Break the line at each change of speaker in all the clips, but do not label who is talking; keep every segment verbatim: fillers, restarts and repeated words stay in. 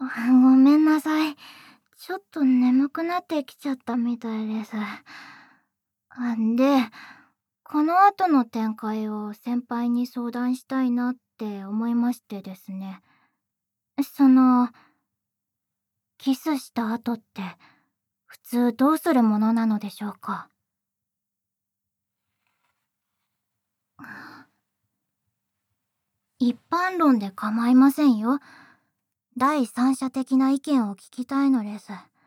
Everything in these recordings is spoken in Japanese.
ごめんなさい。ちょっと眠くなってきちゃったみたいです。あ、で、この後の展開を先輩に相談したいなって思いましてですね。その、キスした後って普通どうするものなのでしょうか？一般論で構いませんよ。第三者的な意見を聞きたいのです。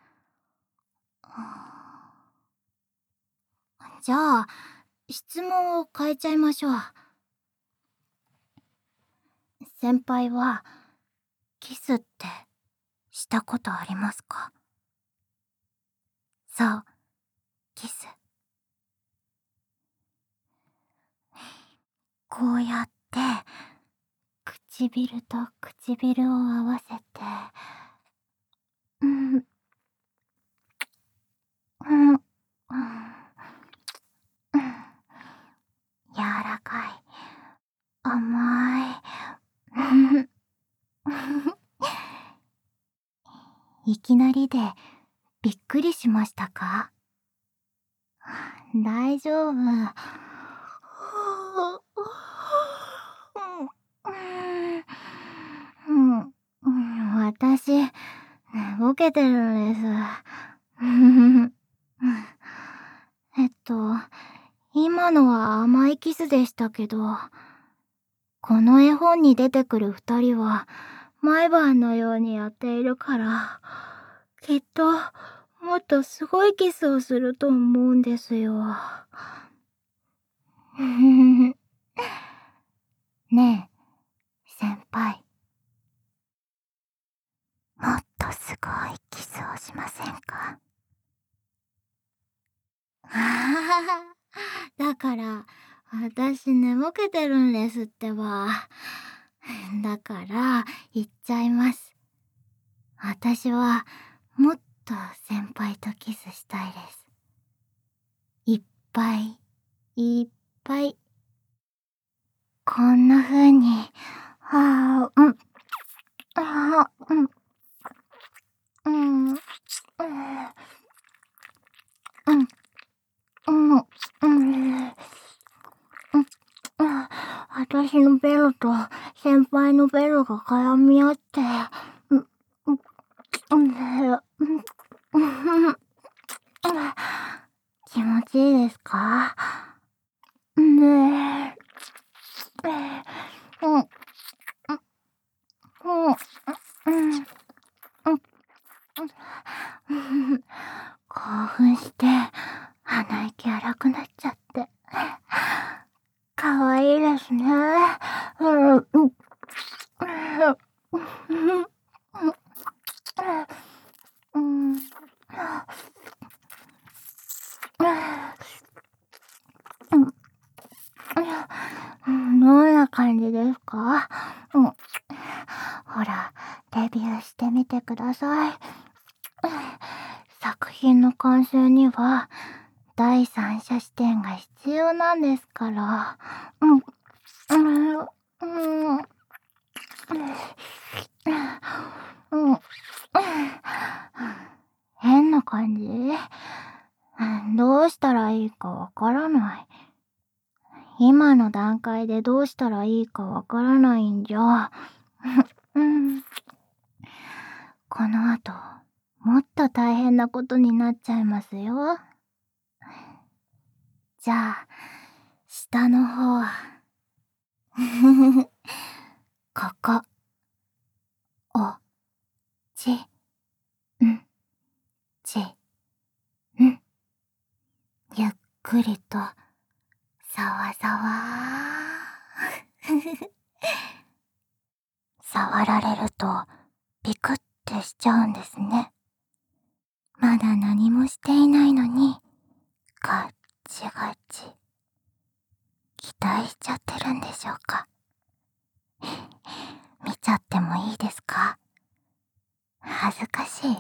じゃあ、質問を変えちゃいましょう。先輩は、キスってしたことありますか？そう、キス。こうやって、唇と唇を合わせて、うん、うん、うん、うん、柔らかい、甘い、うん、いきなりでびっくりしましたか？大丈夫。うん、うん、私、寝ぼけてるんです。えっと、今のは甘いキスでしたけど、この絵本に出てくる二人は、毎晩のようにやっているから、きっと、もっとすごいキスをすると思うんですよ。ねえ、先輩。もっとすごいキスをしませんか？あははだから、私寝ぼけてるんですってば。だから、言っちゃいます。私は、もっと先輩とキスしたいです。いっぱい、いっぱい。こんな風に、ああ、うん、ああ、うん、うん、うん、うん、うん、うん。あ、私のベロと先輩のベロが絡み合って、うん、うん、うん、うん、気持ちいいですか？ねえ、うん、うん、うん、うん、うん、興奮して鼻息荒くなっちゃって。かわいいですね。うん、うん、うん、うん、うん、どんな感じですか？うん、ほら、レビューしてみてください。作品の完成には、第三者視点が必要なんですから。うん、うん、うん、うん、変な感じ？どうしたらいいかわからない。今の段階でどうしたらいいかわからないんじゃ。うん。この後、もっと大変なことになっちゃいますよ。じゃあ、下の方。ここ。お、ち、ん、ち、ん。ゆっくりと、さわさわー。触られると、ピクってしちゃうんですね。まだ何もしていないのに、ガッチガチ。期待しちゃってるんでしょうか。見ちゃってもいいですか？恥ずかしい。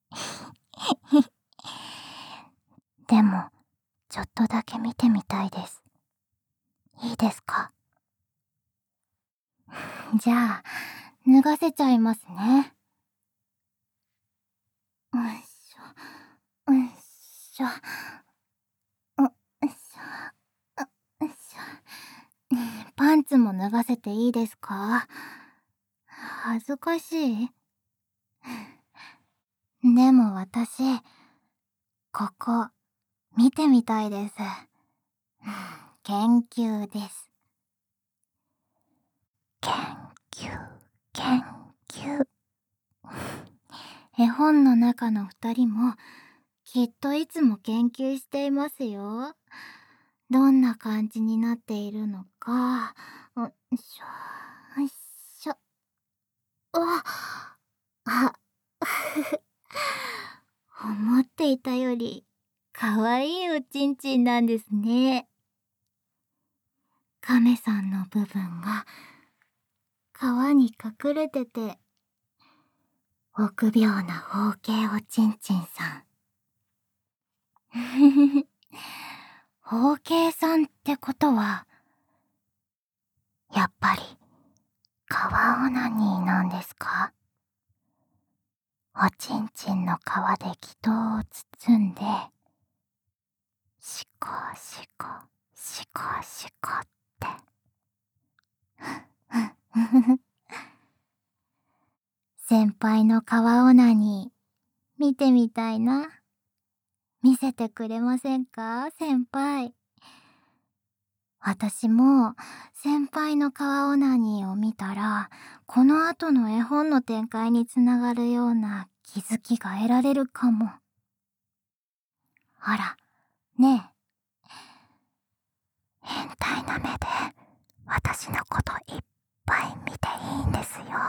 でも、ちょっとだけ見てみたいです。いいですか？じゃあ、脱がせちゃいますね。 しょ。よいしょ。よいしょ。パンツも脱がせていいですか？恥ずかしい？でも私、ここ、見てみたいです。研究です。研究、研究。絵本の中の二人も、きっといつも研究していますよ。どんな感じになっているのか。よいしょ、よいしょ。うわっ、あ、思っていたより、かわいいおちんちんなんですね。亀さんの部分が、皮に隠れてて、臆病な包茎おちんちんさん。包茎さんってことは、やっぱり、皮オナニーなんですか？おちんちんの皮で気筒を包んで、シコシコ、シコシコって。先輩の皮オナニー、見てみたいな。見せてくれませんか、先輩。私も先輩の皮オナニーを見たら、この後の絵本の展開につながるような気づきが得られるかも。ほら、ねえ。変態な目で私のこといっぱい見ていいんですよ。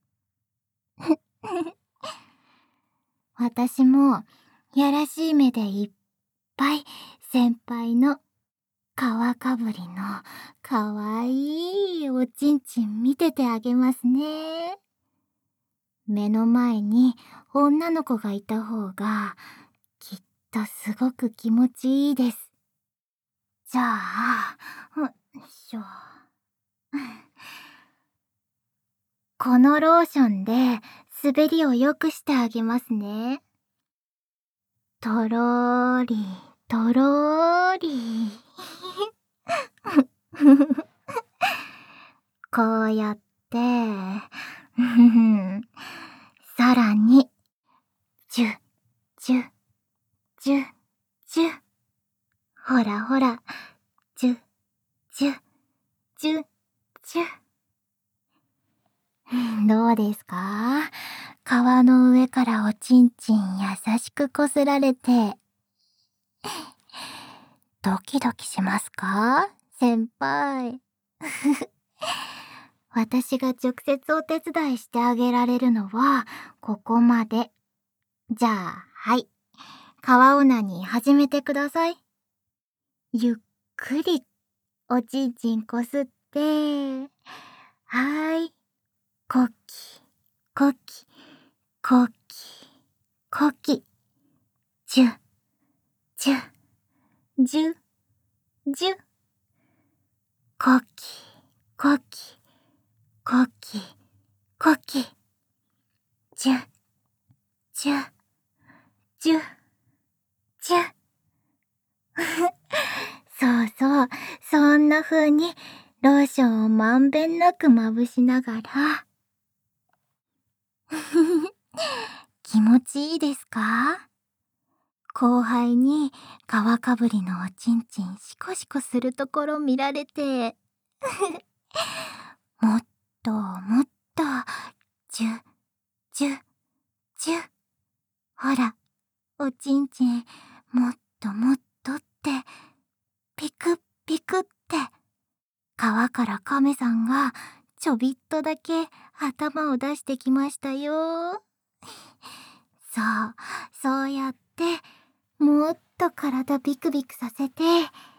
私もやらしい目でいっぱい先輩の皮かぶりのかわいいおちんちん見ててあげますね。目の前に女の子がいた方がきっとすごく気持ちいいです。じゃあ、よいしょ。このローションで滑りを良くしてあげますね。とろーり、とろーり。こうやって、さらに、ジュ、ジュ、ジュ、ジュ。ほらほら、ジュ、ジュ、ジュ、ジュ。どうですか？皮の上からおちんちん優しくこすられて、ドキドキしますか？先輩。私が直接お手伝いしてあげられるのは、ここまで。じゃあ、はい。皮オナニー始めてください。ゆっくり、おちんちんこすって、はーい。コキ、コキ、コキ、コキ。ジュ、ジュ、ジュ、ジュ。コキ、コキ、コキ、コキ。ジュ、ジュ、ジュ、ジュ。そうそう、そんな風にローションをまんべんなくまぶしながら。気持ちいいですか？後輩に皮かぶりのおちんちんシコシコするところ見られて。もっともっと、ジュ、ジュ、ジュ。ほら、おちんちん、もっともっとって、ピクピクって、川から亀さんがちょびっとだけ頭を出してきましたよ。そう、そうやって、もっと体ビクビクさせて、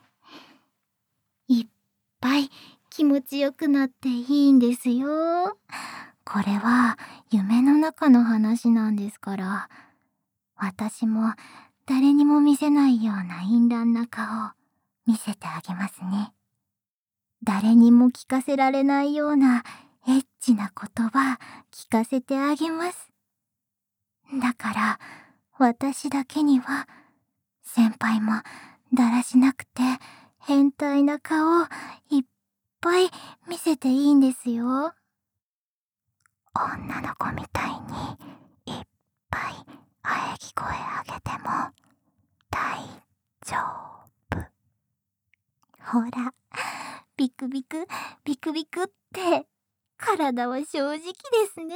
いっぱい気持ちよくなっていいんですよ。これは夢の中の話なんですから、私も誰にも見せないような淫乱な顔見せてあげますね。誰にも聞かせられないようなエッチな言葉聞かせてあげます。だから私だけには先輩もだらしなくて変態な顔いっぱい見せていいんですよ。女の子みたいにいっぱい喘ぎ声上げても大丈夫。ほら、ビクビクビクビクって体は正直ですね。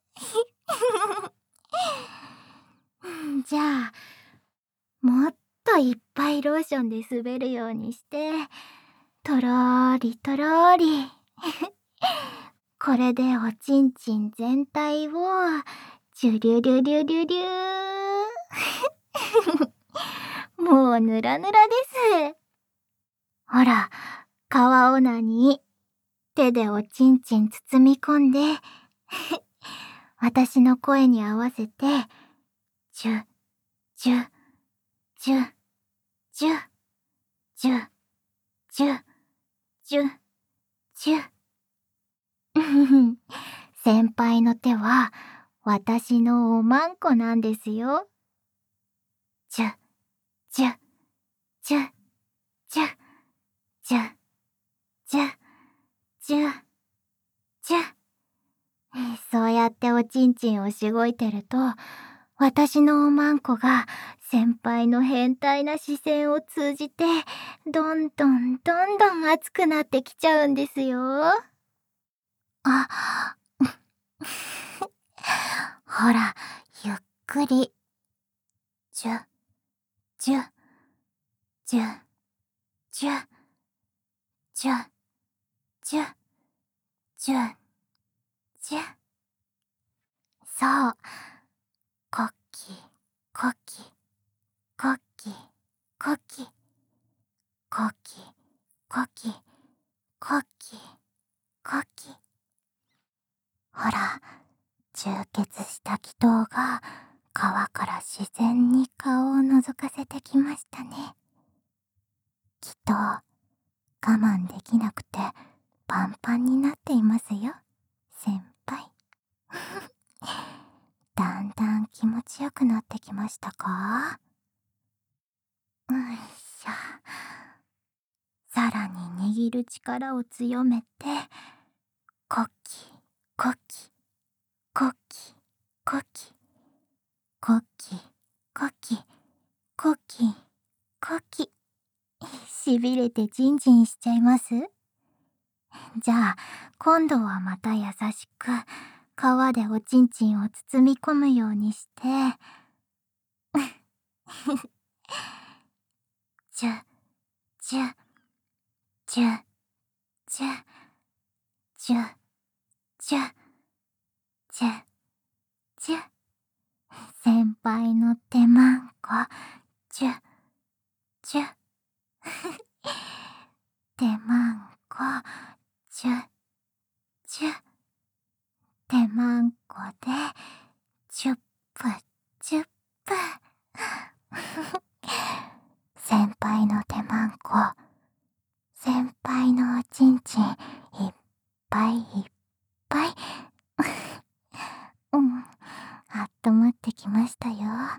じゃあ、もっといっぱいローションで滑るようにして、とろーりとろーり。これでおちんちん全体を、ジュリュリュリュリュリュー。もうぬらぬらです。ほら、川オナニー。手でおちんちん包み込んで、私の声に合わせて、ジュ、ジュ、ジュ、ジュ、ジュ、ジュ、ジュ、ジュ。先輩の手は私のおまんこなんですよ。ジュ、ジュ、ジュ、ジュ、ジュ、ジュ、ジュ、ジュ。そうやっておちんちんをしごいてると、私のおまんこが先輩の変態な視線を通じて、どんどんどんどん熱くなってきちゃうんですよ。あ、ほら、ゆっくり。ジュ、ジュ、ジュ、ジュ、ジュ、ジュ、ジュ、ジュ。そう。コッキー、コッキー、コッキー、コッキー、コッキー、コッキー、コッキー、コッキー。ほら、充血した気筒が川から自然に顔を覗かせてきましたね。気筒、我慢できなくてパンパンになっていますよ、先輩。だんだん気持ちよくなってきましたか？よいしょ。さらに握る力を強めて、コッキー、コッキー、コッキー、コッキー、コッキー、コッキー、コッキー、コッキー。しびれてジンジンしちゃいます？じゃあ、今度はまた優しく、皮でおちんちんを包み込むようにして、ジュ、ジュ、ジュ、ジュ、ジュ、ジュ、ジュ、ジュ。先輩の手まんこ、ジュ、ジュ。手まんこ、ジュ、ジュ。手まんこで、ジュップ、ジュップ。先輩の手まんこ、先輩のおちんちん、いっぱいいっぱい。うん、あったまってきましたよ。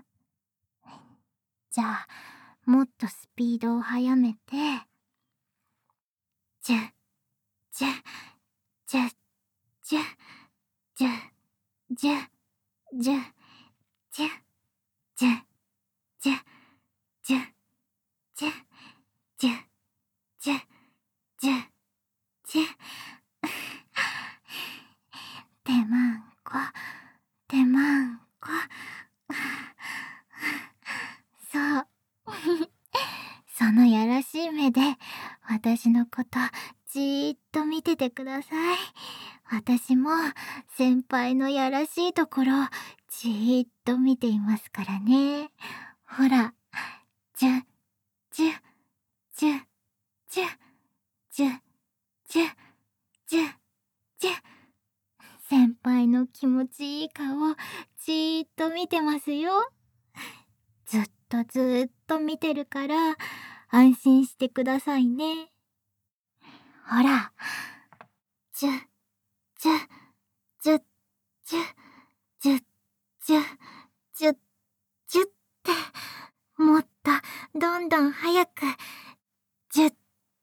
じゃあ、もっとスピードを速めて、ジュ、ジュ、ジュ、ジュ、ジュ、ジュ、ジュ、ジュ、ジュ、ジュ、ジュ、ジュ、ジュ、ジュ、ジュ、ジュ、ジュ。手まんこ、手まんこ。そう。そのやらしい目で、私のことじーっと見ててください。私も先輩のやらしいところじーっと見ていますからね。ほら、ジュ、ジュ、ジュ、ジュ、ジュ、ジュ、ジュ、ジュ。先輩の気持ちいい顔じーっと見てますよ。ずっとずーっと見てるから安心してくださいね。ほら、ジュ、ジュ、ジュ、ジュ、ジュ、ジュ、ジュ、ジュって、もっと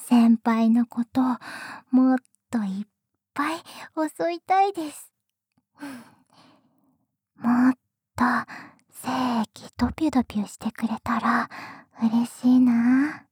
先輩のこともっといっぱい襲いたいです。もっと精液ドピュドピュしてくれたら嬉しいな。